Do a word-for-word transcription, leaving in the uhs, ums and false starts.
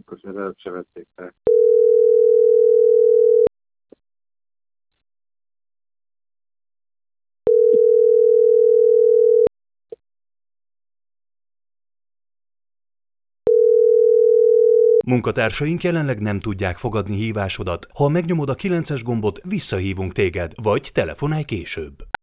akkor az előbb se vették fel. Munkatársaink jelenleg nem tudják fogadni hívásodat. Ha megnyomod a kilences gombot, visszahívunk téged, vagy telefonálj később.